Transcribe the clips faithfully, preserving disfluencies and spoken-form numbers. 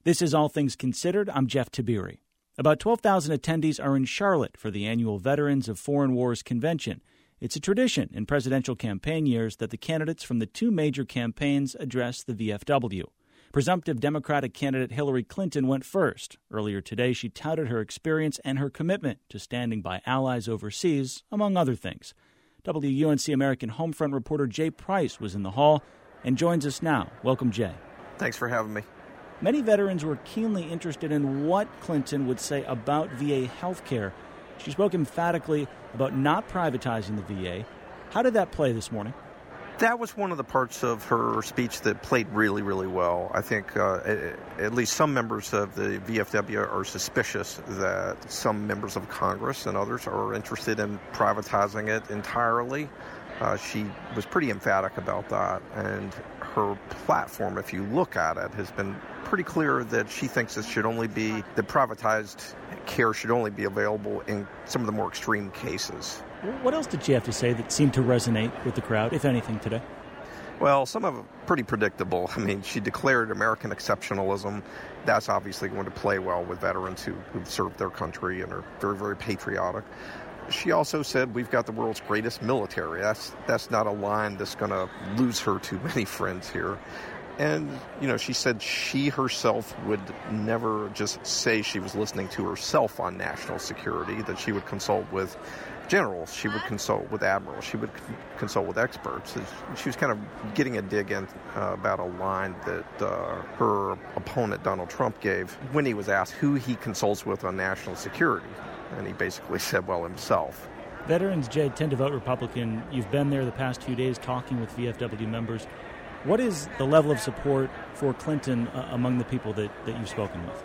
This is All Things Considered. I'm Jeff Tiberi. About twelve thousand attendees are in Charlotte for the annual Veterans of Foreign Wars Convention. It's a tradition in presidential campaign years that the candidates from the two major campaigns address the V F W. Presumptive Democratic candidate Hillary Clinton went first. Earlier today, she touted her experience and her commitment to standing by allies overseas, among other things. W U N C American Homefront reporter Jay Price was in the hall and joins us now. Welcome, Jay. Thanks for having me. Many veterans were keenly interested in what Clinton would say about V A health care. She spoke emphatically about not privatizing the V A. How did that play this morning? That was one of the parts of her speech that played really, really well. I think uh, at least some members of the V F W are suspicious that some members of Congress and others are interested in privatizing it entirely. Uh, she was pretty emphatic about that, and her platform, if you look at it, has been pretty clear that she thinks it should only be, that privatized care should only be available in some of the more extreme cases. What else did she have to say that seemed to resonate with the crowd, if anything, today? Well, some of it pretty predictable. I mean, she declared American exceptionalism. That's obviously going to play well with veterans who, who've served their country and are very, very patriotic. She also said we've got the world's greatest military. That's that's not a line that's going to lose her too many friends here. And, you know, she said she herself would never just say she was listening to herself on national security, that she would consult with generals, she would consult with admirals, she would consult with experts. She was kind of getting a dig in uh, about a line that uh, her opponent, Donald Trump, gave when he was asked who he consults with on national security. And he basically said, well, himself. Veterans, Jay, tend to vote Republican. You've been there the past few days talking with V F W members. What is the level of support for Clinton uh, among the people that, that you've spoken with?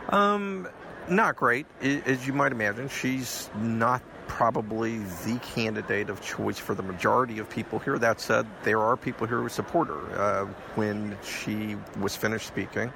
Um, not great. As you might imagine, she's not probably the candidate of choice for the majority of people here. That said, there are people here who support her. Uh, when she was finished speaking,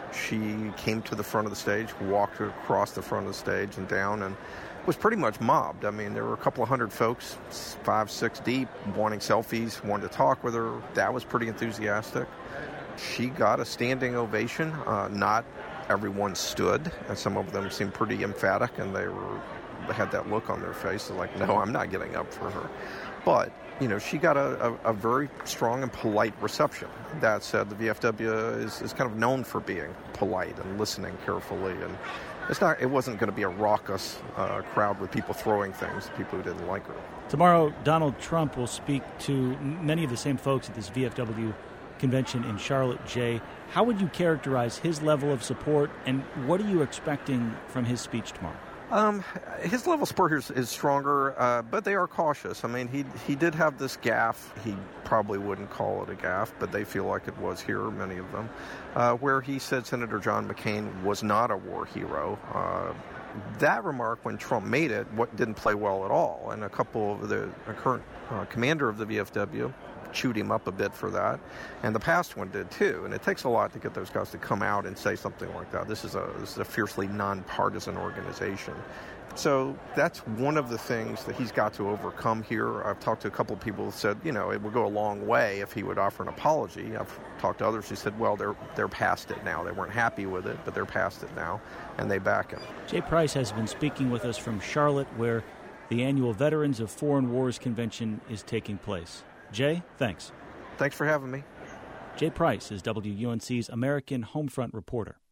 she came to the front of the stage, walked across the front of the stage and down, and was pretty much mobbed. I mean, there were a couple of hundred folks, five, six deep, wanting selfies, wanting to talk with her. That was pretty enthusiastic. She got a standing ovation. Uh, not everyone stood, and some of them seemed pretty emphatic, and they were they had that look on their face, like, no, I'm not getting up for her. But, you know, she got a, a, a very strong and polite reception. That said, the V F W is, is kind of known for being polite and listening carefully, and it's not. It wasn't going to be a raucous uh, crowd with people throwing things, people who didn't like her. Tomorrow, Donald Trump will speak to many of the same folks at this V F W convention in Charlotte. Jay, how would you characterize his level of support, and what are you expecting from his speech tomorrow? Um, his level of support here is, is stronger, uh, but they are cautious. I mean, he he did have this gaffe. He probably wouldn't call it a gaffe, but they feel like it was here, many of them, uh, where he said Senator John McCain was not a war hero. Uh, that remark, when Trump made it, what didn't play well at all. And a couple of the a current uh, commander of the V F W chewed him up a bit for that, and the past one did too. And it takes a lot to get those guys to come out and say something like that. This is a this is a fiercely nonpartisan organization. So that's one of the things that he's got to overcome here. I've talked to a couple of people who said, you know, it would go a long way if he would offer an apology. I've talked to others who said, well, they're they're past it now. They weren't happy with it, but they're past it now, and they back him. Jay Price has been speaking with us from Charlotte, where the annual Veterans of Foreign Wars Convention is taking place. Jay, thanks. Thanks for having me. Jay Price is W U N C's American Homefront reporter.